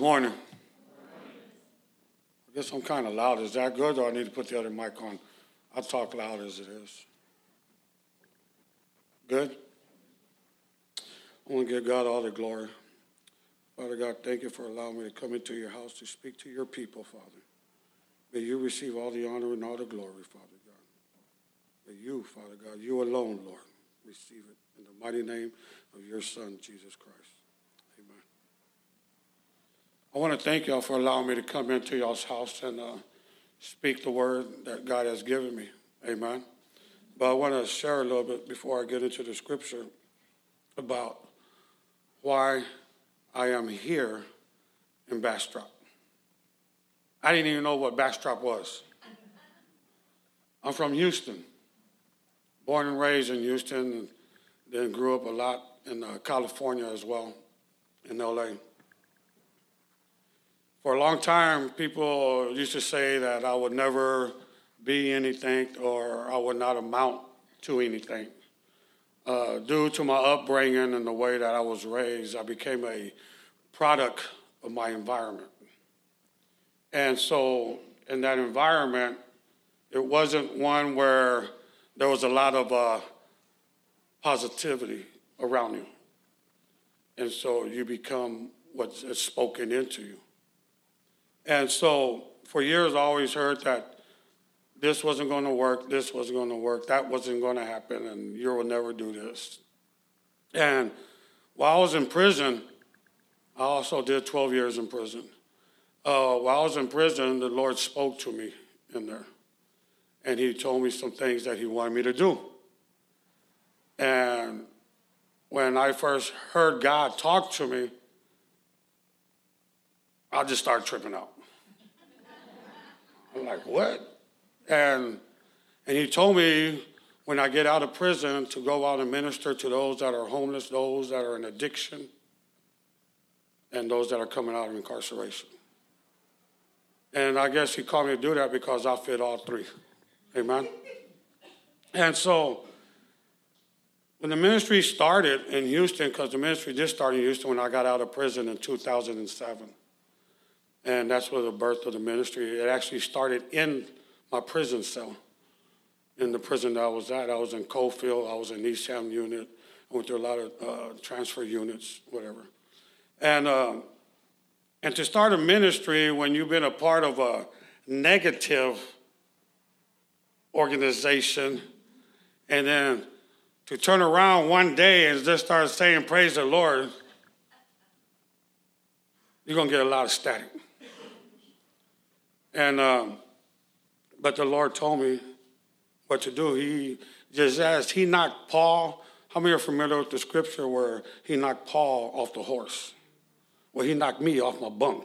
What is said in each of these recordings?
morning. I guess I'm kind of loud. Is that good, or I need to put the other mic on? I'll talk loud as it is. Good? I want to give God all the glory. Father God, thank you for allowing me to come into your house to speak to your people, Father. May you receive all the honor and all the glory, Father God. May you, Father God, you alone, Lord, receive it in the mighty name of your Son, Jesus Christ. Amen. I want to thank y'all for allowing me to come into y'all's house and speak the word that God has given me. Amen. But I want to share a little bit before I get into the scripture about why I am here in Bastrop. I didn't even know what Bastrop was. I'm from Houston, born and raised in Houston, and then grew up a lot in California as well, in L.A. For a long time, people used to say that I would never be anything or I would not amount to anything. Due to my upbringing and the way that I was raised, I became a product of my environment. And so in that environment, it wasn't one where there was a lot of positivity around you. And so you become what's spoken into you. And so for years, I always heard that this wasn't going to work, this wasn't going to work, that wasn't going to happen, and you will never do this. And while I was in prison, I also did 12 years in prison. While I was in prison, the Lord spoke to me in there. And he told me some things that he wanted me to do. And when I first heard God talk to me, I just started tripping out. I'm like, what? And he told me when I get out of prison to go out and minister to those that are homeless, those that are in addiction, and those that are coming out of incarceration. And I guess he called me to do that because I fit all three. Amen? And so when the ministry started in Houston, because the ministry did start in Houston when I got out of prison in 2007. And that's where the birth of the ministry. It actually started in my prison cell, in the prison that I was at. I was in Cofield. I was in East Ham unit. I went through a lot of transfer units, whatever. And to start a ministry when you've been a part of a negative organization, and then to turn around one day and just start saying, praise the Lord, you're going to get a lot of static. And but the Lord told me what to do. He just asked, he knocked Paul. How many are familiar with the scripture where he knocked Paul off the horse? Well, he knocked me off my bunk.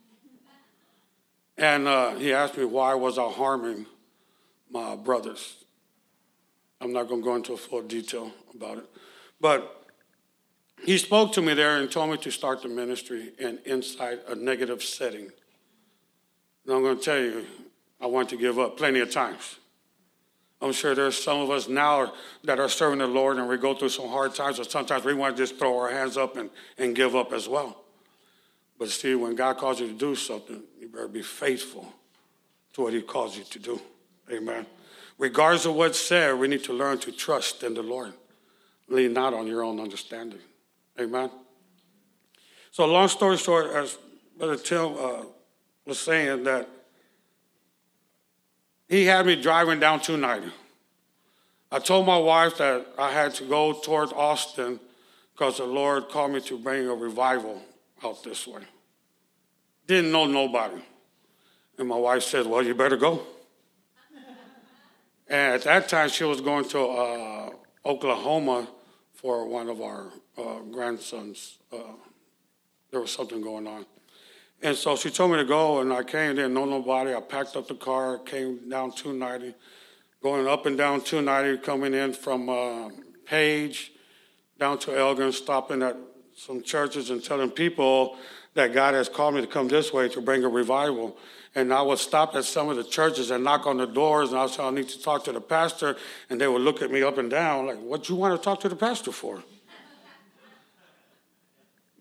And he asked me why was I harming my brothers. I'm not going to go into a full detail about it. But he spoke to me there and told me to start the ministry inside a negative setting. And I'm going to tell you, I want to give up plenty of times. I'm sure there's some of us now that are serving the Lord and we go through some hard times, or sometimes we want to just throw our hands up and give up as well. But see, when God calls you to do something, you better be faithful to what he calls you to do. Amen. Regardless of what's said, we need to learn to trust in the Lord. Lean not on your own understanding. Amen. So long story short, as Brother Tim was saying, that he had me driving down 290. I told my wife that I had to go towards Austin because the Lord called me to bring a revival out this way. Didn't know nobody. And my wife said, well, you better go. And at that time, she was going to Oklahoma for one of our grandsons. There was something going on. And so she told me to go, and I came, didn't know nobody. I packed up the car, came down 290, going up and down 290, coming in from Page down to Elgin, stopping at some churches and telling people that God has called me to come this way to bring a revival. And I would stop at some of the churches and knock on the doors, and I would say, I need to talk to the pastor. And they would look at me up and down like, what you want to talk to the pastor for?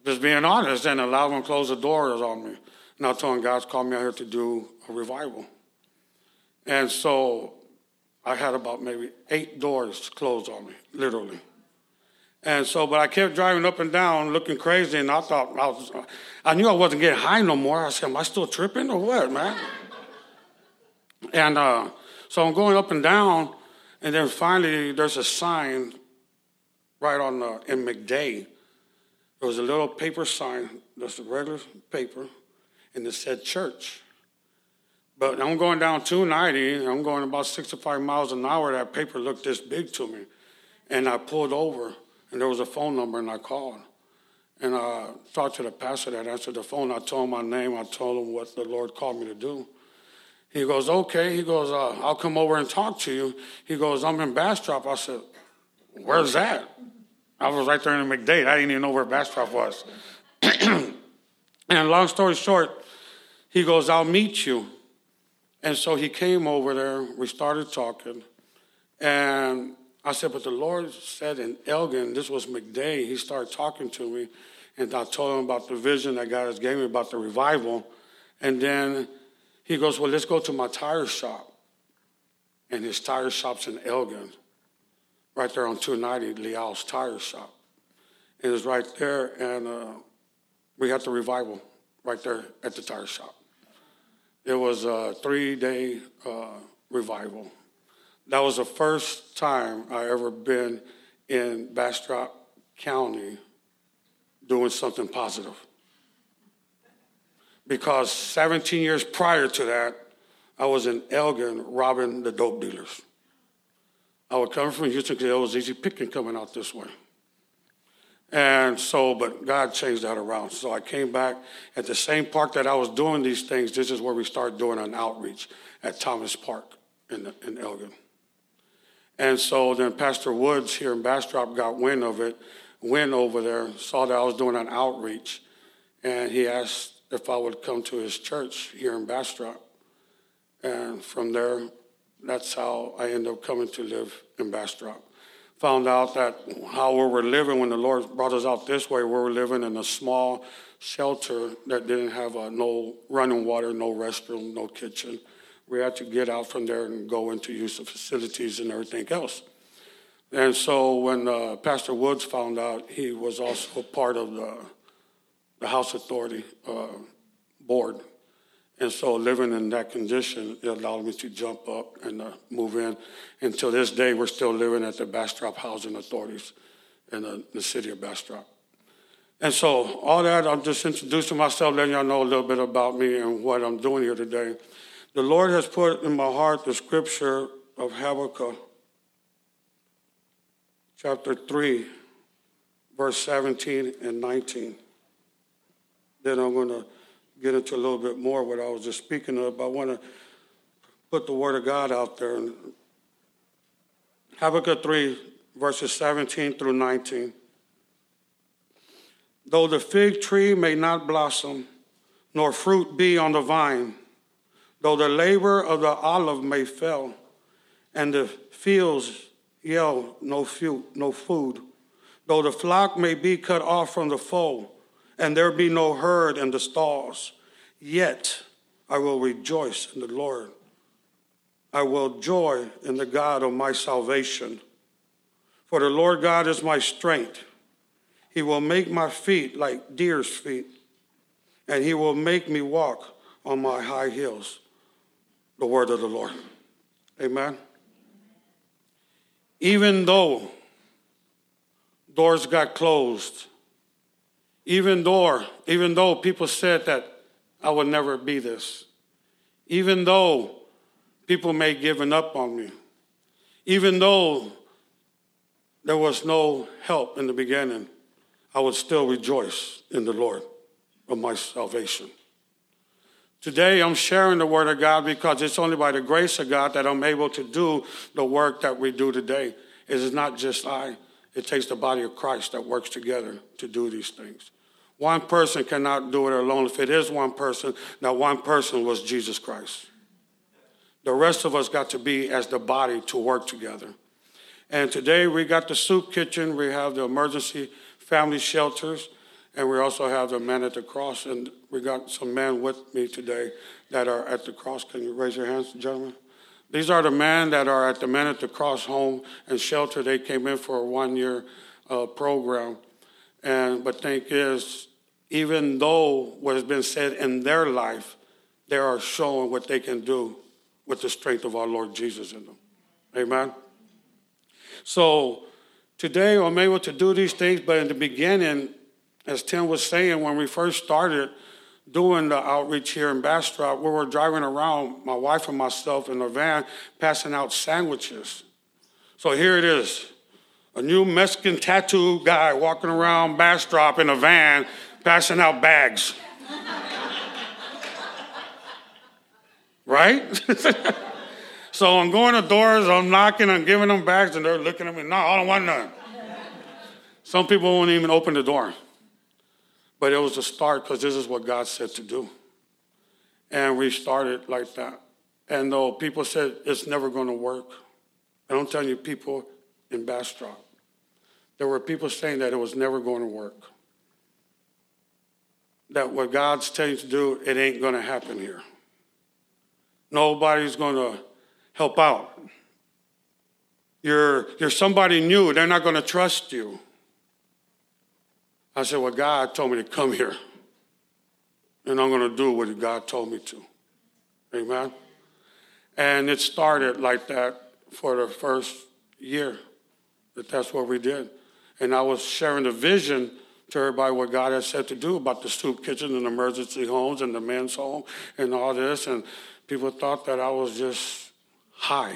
just being honest, and 11 closed the doors on me. And I told him, God's called me out here to do a revival. And so I had about maybe 8 doors closed on me, literally. And so, but I kept driving up and down looking crazy, and I thought, I knew I wasn't getting high no more. I said, am I still tripping or what, man? And so I'm going up and down, and then finally there's a sign right in McDay. There was a little paper sign, just a regular paper, and it said church. But I'm going down 290, I'm going about 65 miles an hour. That paper looked this big to me. And I pulled over, and there was a phone number, and I called. And I talked to the pastor that answered the phone. I told him my name. I told him what the Lord called me to do. He goes, okay. He goes, I'll come over and talk to you. He goes, I'm in Bastrop. I said, where's that? I was right there in McDade. I didn't even know where Bastrop was. And long story short, he goes, I'll meet you. And so he came over there. We started talking. And I said, but the Lord said in Elgin, this was McDade. He started talking to me. And I told him about the vision that God has gave me about the revival. And then he goes, well, let's go to my tire shop. And his tire shop's in Elgin, right there on 290, Leal's Tire Shop. It was right there, and we had the revival right there at the tire shop. It was a 3-day revival. That was the first time I ever been in Bastrop County doing something positive. Because 17 years prior to that, I was in Elgin robbing the dope dealers. I would come from Houston because it was easy picking coming out this way. And so, but God changed that around. So I came back at the same park that I was doing these things. This is where we started doing an outreach at Thomas Park in Elgin. And so then Pastor Woods here in Bastrop got wind of it, went over there, saw that I was doing an outreach, and he asked if I would come to his church here in Bastrop. And from there, that's how I ended up coming to live in Bastrop. Found out that how we were living when the Lord brought us out this way, we were living in a small shelter that didn't have no running water, no restroom, no kitchen. We had to get out from there and go into use of facilities and everything else. And so when Pastor Woods found out, he was also part of the House Authority board. And so living in that condition, it allowed me to jump up and move in. Until this day, we're still living at the Bastrop Housing Authorities in the city of Bastrop. And so all that, I'm just introducing myself, letting y'all know a little bit about me and what I'm doing here today. The Lord has put in my heart the scripture of Habakkuk, chapter 3, verse 17 and 19. Then I'm going to get into a little bit more what I was just speaking of. I want to put the word of God out there. Habakkuk 3, verses 17 through 19. Though the fig tree may not blossom, nor fruit be on the vine, though the labor of the olive may fail, and the fields yield no food, though the flock may be cut off from the fold, and there be no herd in the stalls, yet I will rejoice in the Lord. I will joy in the God of my salvation. For the Lord God is my strength. He will make my feet like deer's feet, and he will make me walk on my high hills. The word of the Lord. Amen. Even though doors got closed, even though people said that I would never be this, even though people may have given up on me, even though there was no help in the beginning, I would still rejoice in the Lord of my salvation. Today, I'm sharing the word of God because it's only by the grace of God that I'm able to do the work that we do today. It is not just I. It takes the body of Christ that works together to do these things. One person cannot do it alone. If it is one person, that one person was Jesus Christ. The rest of us got to be as the body to work together. And today we got the soup kitchen. We have the emergency family shelters. And we also have the men at the cross, and we got some men with me today that are at the cross. Can you raise your hands, gentlemen? These are the men that are at the Men at the Cross home and shelter. They came in for a 1-year program. But thing is, even though what has been said in their life, they are showing what they can do with the strength of our Lord Jesus in them. Amen? So today I'm able to do these things, but in the beginning, as Tim was saying, when we first started doing the outreach here in Bastrop, we were driving around, my wife and myself, in a van, passing out sandwiches. So here it is, a new Mexican tattoo guy walking around Bastrop in a van, passing out bags. Right? So I'm going to doors, I'm knocking, I'm giving them bags, and they're looking at me, no, I don't want none. Some people won't even open the door. But it was a start because this is what God said to do. And we started like that. And though people said it's never going to work, and I'm telling you, people in Bastrop, there were people saying that it was never going to work. That what God's telling you to do, it ain't going to happen here. Nobody's going to help out. You're somebody new. They're not going to trust you. I said, well, God told me to come here, and I'm going to do what God told me to. Amen? And it started like that for the first year, that's what we did. And I was sharing the vision to everybody what God had said to do about the soup kitchen and emergency homes and the men's home and all this, and people thought that I was just high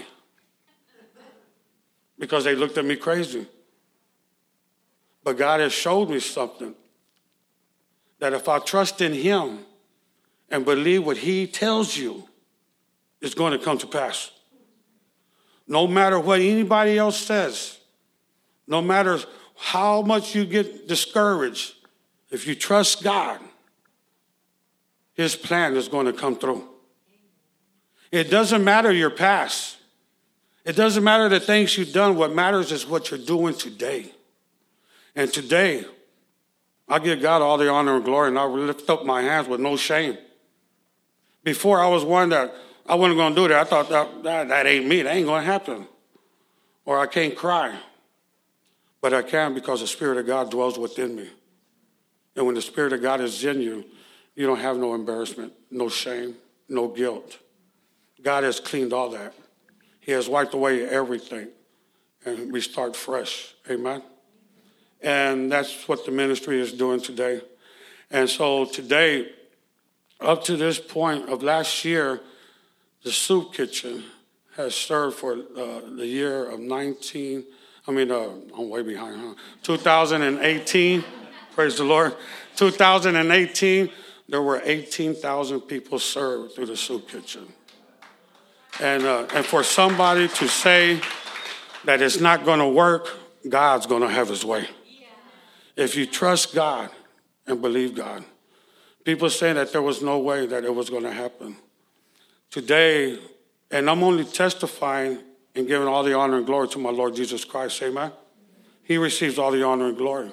because they looked at me crazy. But God has showed me something, that if I trust in him and believe what he tells you, it's going to come to pass. No matter what anybody else says, no matter how much you get discouraged, if you trust God, his plan is going to come through. It doesn't matter your past. It doesn't matter the things you've done. What matters is what you're doing today. And today, I give God all the honor and glory, and I lift up my hands with no shame. Before, I was one that I wasn't going to do that. I thought that ain't me. That ain't going to happen. Or I can't cry. But I can because the Spirit of God dwells within me. And when the Spirit of God is in you, you don't have no embarrassment, no shame, no guilt. God has cleaned all that. He has wiped away everything. And we start fresh. Amen? And that's what the ministry is doing today. And so today, up to this point of last year, the soup kitchen has served for the year of I'm way behind, 2018, praise the Lord. 2018, there were 18,000 people served through the soup kitchen. And for somebody to say that it's not going to work, God's going to have his way. If you trust God and believe God. People saying that there was no way that it was going to happen. Today, and I'm only testifying and giving all the honor and glory to my Lord Jesus Christ. Amen? He receives all the honor and glory.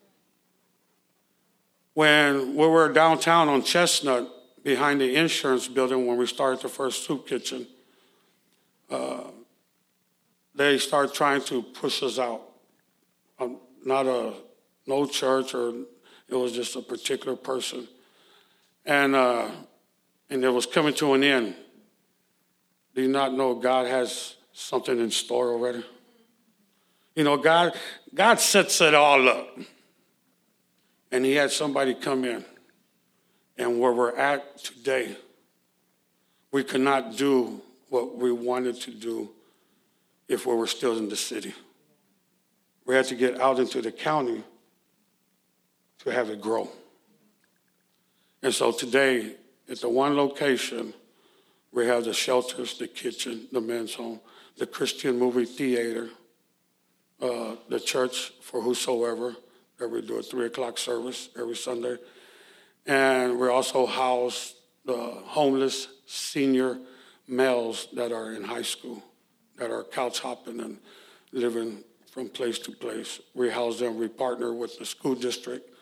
When we were downtown on Chestnut, behind the insurance building, when we started the first soup kitchen, they started trying to push us out. No church, or it was just a particular person. And it was coming to an end. Do you not know God has something in store already? You know, God sets it all up. And he had somebody come in. And where we're at today, we could not do what we wanted to do if we were still in the city. We had to get out into the county to have it grow. And so today, at the one location, we have the shelters, the kitchen, the men's home, the Christian movie theater, the church for whosoever, that we do a 3 o'clock service every Sunday. And we also house the homeless senior males that are in high school, that are couch hopping and living from place to place. We house them. We partner with the school district.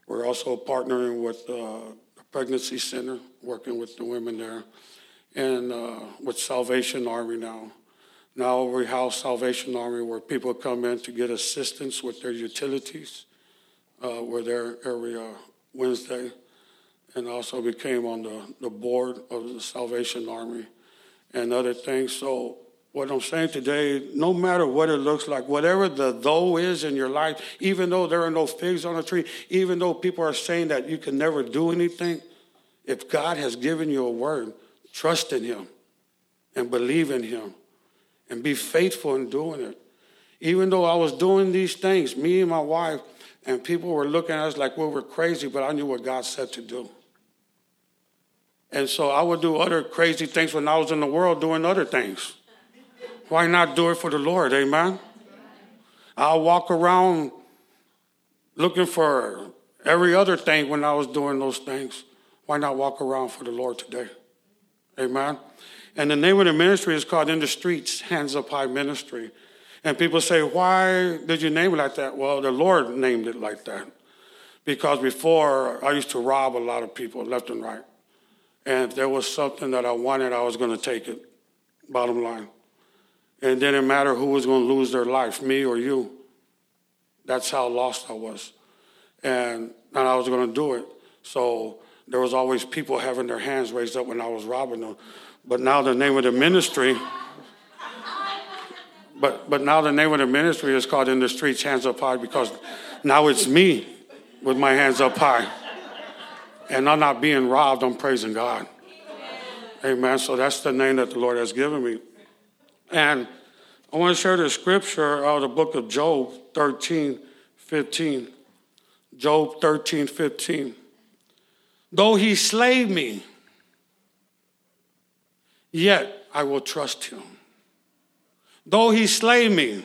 We're also partnering with the Pregnancy Center, working with the women there, and with Salvation Army now. Now we house Salvation Army where people come in to get assistance with their utilities. We're there every Wednesday, and also became on the board of the Salvation Army and other things. So what I'm saying today, no matter what it looks like, whatever the though is in your life, even though there are no figs on the tree, even though people are saying that you can never do anything, if God has given you a word, trust in him and believe in him and be faithful in doing it. Even though I was doing these things, me and my wife, and people were looking at us like we were crazy, but I knew what God said to do. And so I would do other crazy things when I was in the world doing other things. Why not do it for the Lord, amen? I'll walk around looking for every other thing when I was doing those things. Why not walk around for the Lord today? Amen? And the name of the ministry is called In the Streets, Hands Up High Ministry. And people say, why did you name it like that? Well, the Lord named it like that. Because before, I used to rob a lot of people left and right. And if there was something that I wanted, I was going to take it, bottom line. And it didn't matter who was going to lose their life, me or you. That's how lost I was. And I was going to do it. So there was always people having their hands raised up when I was robbing them. But now the name of the ministry, but now the name of the ministry is called In the Streets, Hands Up High, because now it's me with my hands up high. And I'm not being robbed, I'm praising God. Amen. So that's the name that the Lord has given me. And I want to share the scripture out of the book of Job 13:15. Job 13:15. Though he slay me, yet I will trust him. Though he slay me,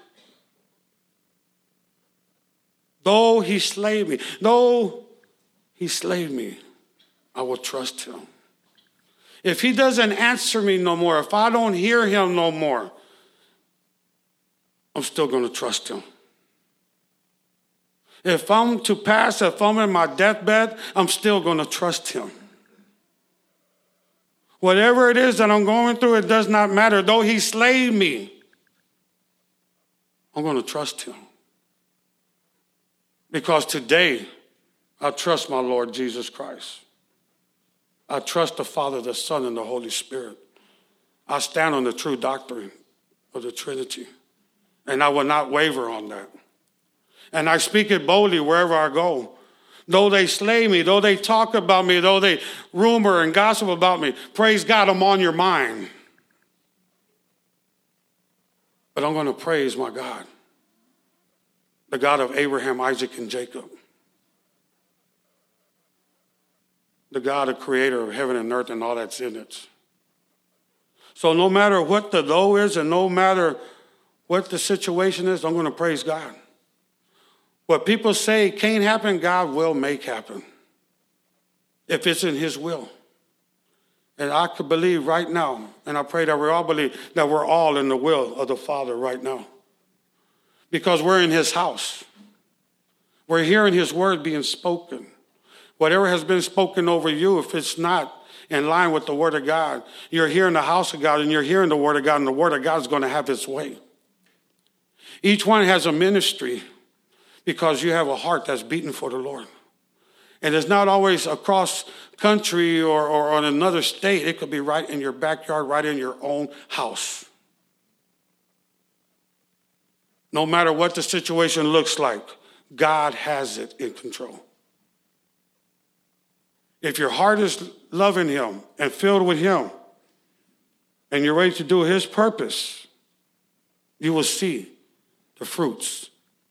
though he slay me, though he slay me, I will trust him. If he doesn't answer me no more, if I don't hear him no more, I'm still going to trust him. If I'm to pass, if I'm in my deathbed, I'm still going to trust him. Whatever it is that I'm going through, it does not matter. Though he slay me, I'm going to trust him. Because today, I trust my Lord Jesus Christ. I trust the Father, the Son, and the Holy Spirit. I stand on the true doctrine of the Trinity. And I will not waver on that. And I speak it boldly wherever I go. Though they slay me, though they talk about me, though they rumor and gossip about me, praise God, I'm on your mind. But I'm going to praise my God, the God of Abraham, Isaac, and Jacob. The God, the creator of heaven and earth and all that's in it. So no matter what the though is and no matter what the situation is, I'm going to praise God. What people say can't happen, God will make happen. If it's in his will. And I could believe right now, and I pray that we all believe that we're all in the will of the Father right now. Because we're in his house. We're hearing his word being spoken. Whatever has been spoken over you, if it's not in line with the word of God, you're here in the house of God and you're hearing the word of God, and the word of God is going to have its way. Each one has a ministry because you have a heart that's beating for the Lord. And it's not always across country or on another state. It could be right in your backyard, right in your own house. No matter what the situation looks like, God has it in control. If your heart is loving him and filled with him, and you're ready to do his purpose, you will see the fruits.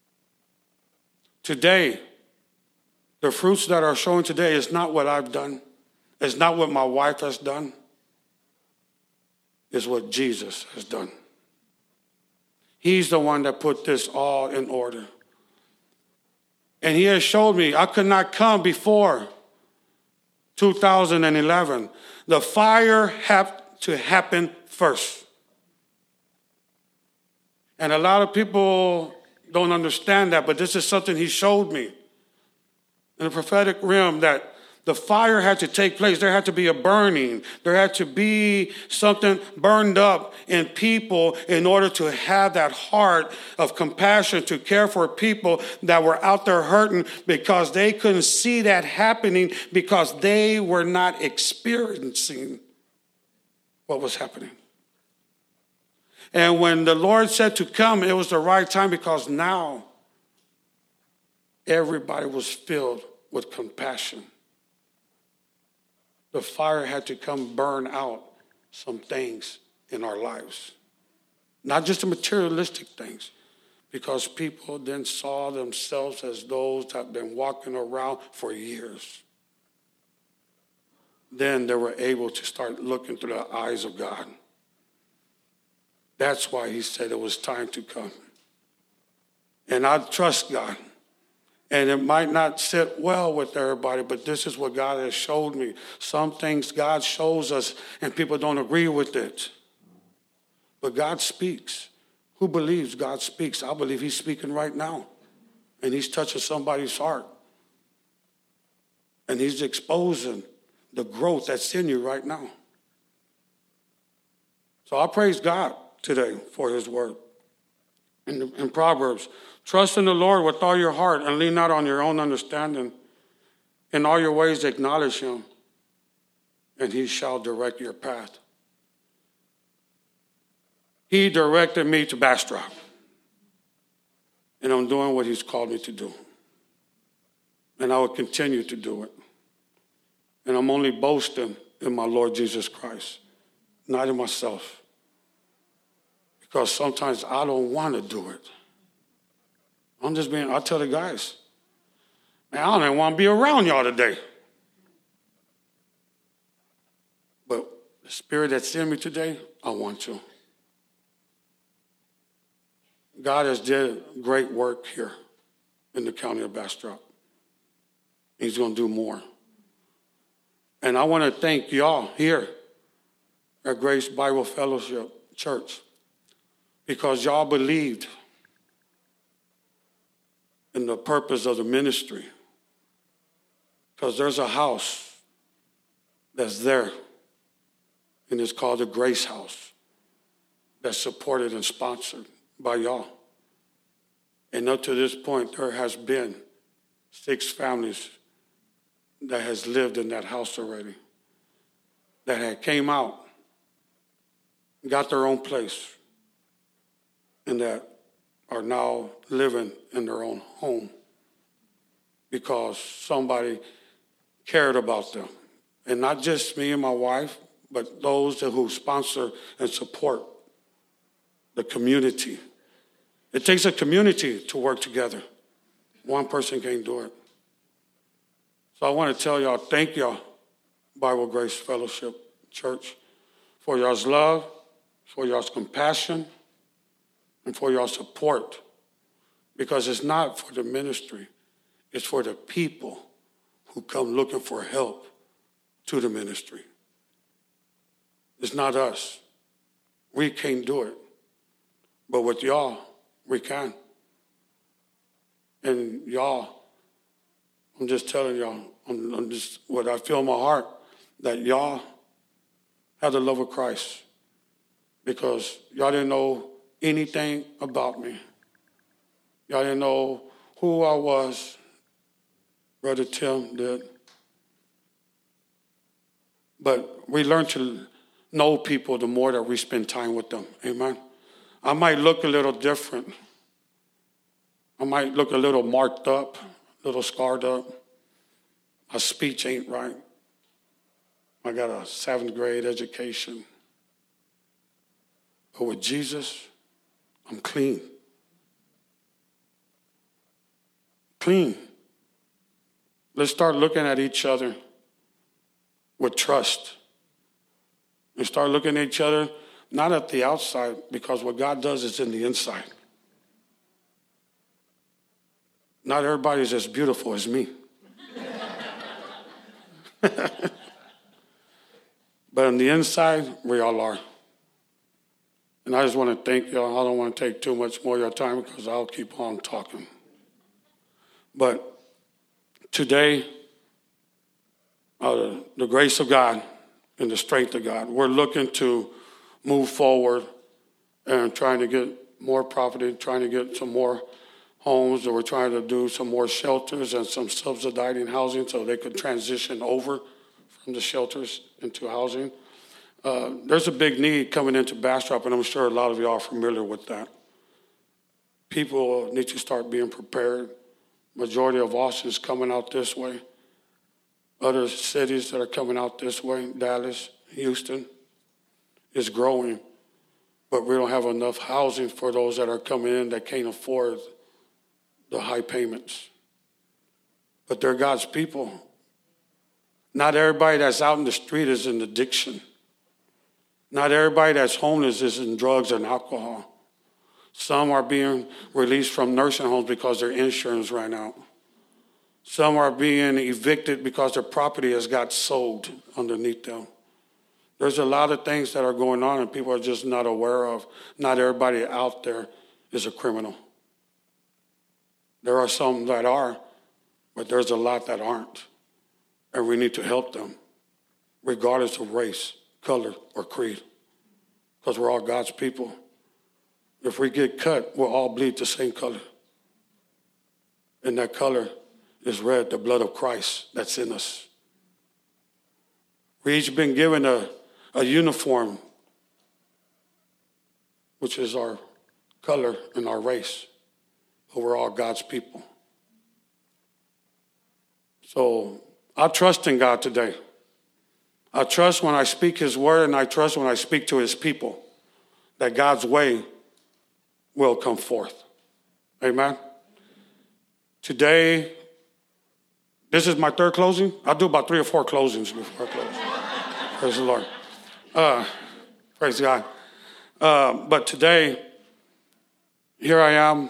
Today, the fruits that are shown today is not what I've done. It's not what my wife has done. It's what Jesus has done. He's the one that put this all in order. And he has showed me I could not come before 2011. The fire had to happen first. And a lot of people don't understand that, but this is something he showed me. in the prophetic realm that the fire had to take place. There had to be a burning. There had to be something burned up in people in order to have that heart of compassion to care for people that were out there hurting because they couldn't see that happening because they were not experiencing what was happening. And when the Lord said to come, it was the right time because now everybody was filled with compassion. The fire had to come burn out some things in our lives. Not just the materialistic things, because people then saw themselves as those that have been walking around for years. Then they were able to start looking through the eyes of God. That's why he said it was time to come. And I trust God. And it might not sit well with everybody, but this is what God has showed me. Some things God shows us and people don't agree with it. But God speaks. Who believes God speaks? I believe he's speaking right now. And he's touching somebody's heart. And he's exposing the growth that's in you right now. So I praise God today for his word. In Proverbs, trust in the Lord with all your heart and lean not on your own understanding. In all your ways acknowledge him, and he shall direct your path. He directed me to Bastrop, and I'm doing what he's called me to do. And I will continue to do it. And I'm only boasting in my Lord Jesus Christ, not in myself. Because sometimes I don't want to do it. I tell the guys, man, I don't even want to be around y'all today. But the spirit that's in me today, I want to. God has did great work here in the county of Bastrop. He's going to do more. And I want to thank y'all here at Grace Bible Fellowship Church because y'all believed in the purpose of the ministry. Because there's a house that's there, and it's called the Grace House, that's supported and sponsored by y'all. And up to this point, there has been 6 families that has lived in that house already, that had came out, got their own place, and that are now living in their own home because somebody cared about them. And not just me and my wife, but those who sponsor and support the community. It takes a community to work together. One person can't do it. So I want to tell y'all, thank y'all, Bible Grace Fellowship Church, for y'all's love, for y'all's compassion, and for your support, because it's not for the ministry, it's for the people who come looking for help to the ministry. It's not us. We can't do it. But with y'all, we can. And y'all, I'm just telling y'all, I'm just what I feel in my heart, that y'all have the love of Christ, because y'all didn't know anything about me. Y'all didn't know who I was. Brother Tim did. But we learn to know people the more that we spend time with them. Amen. I might look a little different. I might look a little marked up, a little scarred up. My speech ain't right. I got a 7th grade education. But with Jesus, I'm clean. Clean. Let's start looking at each other with trust. And start looking at each other, not at the outside, because what God does is in the inside. Not everybody's as beautiful as me. But on the inside, we all are. And I just want to thank y'all. I don't want to take too much more of your time because I'll keep on talking. But today, the grace of God and the strength of God, we're looking to move forward and trying to get more property, trying to get some more homes, and we're trying to do some more shelters and some subsidizing housing so they could transition over from the shelters into housing. There's a big need coming into Bastrop, and I'm sure a lot of you are familiar with that. People need to start being prepared. Majority of Austin is coming out this way. Other cities that are coming out this way, Dallas, Houston, is growing. But we don't have enough housing for those that are coming in that can't afford the high payments. But they're God's people. Not everybody that's out in the street is in addiction. Not everybody that's homeless is in drugs and alcohol. Some are being released from nursing homes because their insurance ran out. Some are being evicted because their property has got sold underneath them. There's a lot of things that are going on and people are just not aware of. Not everybody out there is a criminal. There are some that are, but there's a lot that aren't. And we need to help them, regardless of race, color, or creed, because we're all God's people. If we get cut, we'll all bleed the same color. And that color is red, the blood of Christ that's in us. We each been given a uniform, which is our color and our race, but we're all God's people. So I trust in God today. I trust when I speak his word, and I trust when I speak to his people that God's way will come forth. Amen. Today, this is my third closing. I'll do about 3 or 4 closings before I close. Praise the Lord. Praise God. But today, here I am,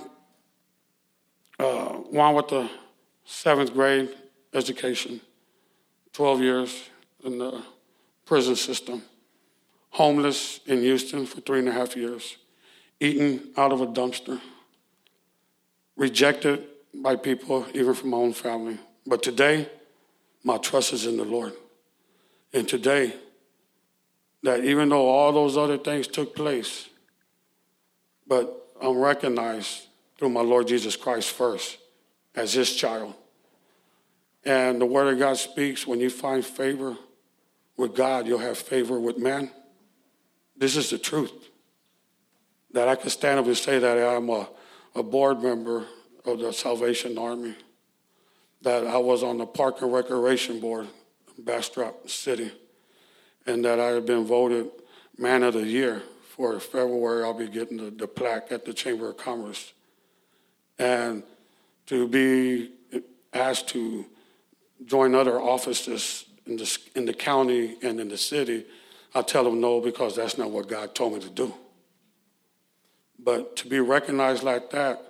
one with the 7th grade education, 12 years in the prison system, homeless in Houston for 3.5 years, eaten out of a dumpster, rejected by people, even from my own family. But today, my trust is in the Lord. And today, that even though all those other things took place, but I'm recognized through my Lord Jesus Christ first as his child. And the word of God speaks, when you find favor with God, you'll have favor with man. This is the truth. That I can stand up and say that I'm a board member of the Salvation Army, that I was on the Park and Recreation Board in Bastrop City, and that I have been voted Man of the Year. For February, I'll be getting the plaque at the Chamber of Commerce. And to be asked to join other offices in the county and in the city, I tell them no, because that's not what God told me to do. But to be recognized like that,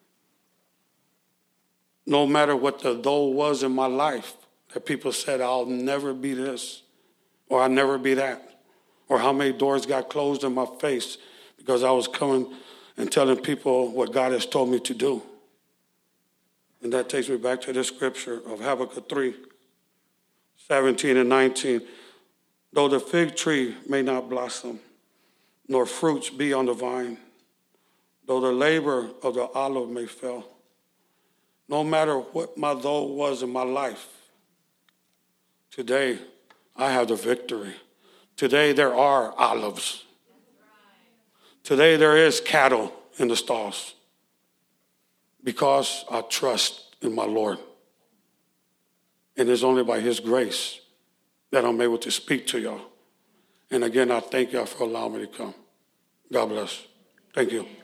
no matter what the though was in my life, that people said, I'll never be this, or I'll never be that, or how many doors got closed in my face because I was coming and telling people what God has told me to do. And that takes me back to the scripture of Habakkuk 3:17 and 19. Though the fig tree may not blossom, nor fruits be on the vine, though the labor of the olive may fail, no matter what my though was in my life, today I have the victory. Today there are olives. Today there is cattle in the stalls because I trust in my Lord. And it's only by his grace that I'm able to speak to y'all. And again, I thank y'all for allowing me to come. God bless. Thank you.